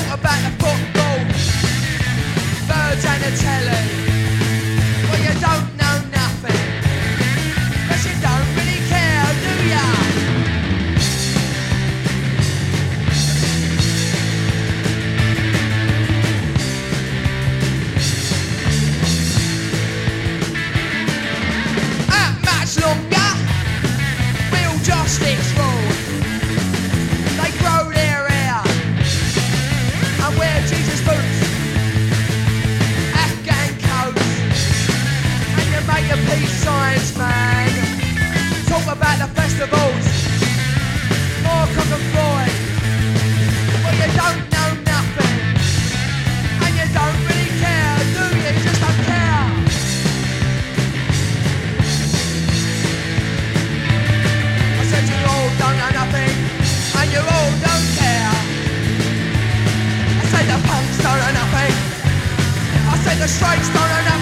about the football, birds and the telly. Well, you don't know nothing, 'cause you don't really care, do ya? Not much longer will justice rule. They grow their hair and wear Jesus boots, Afghan coats, and you make your peace signs, man. Talk about the festivals, more cock and Floyd. Well, you don't know nothing, and you don't really care, do you? You just don't care. I said you all don't know nothing, and you all don't care. I said the punks don't know nothing, I said the straights don't know nothing.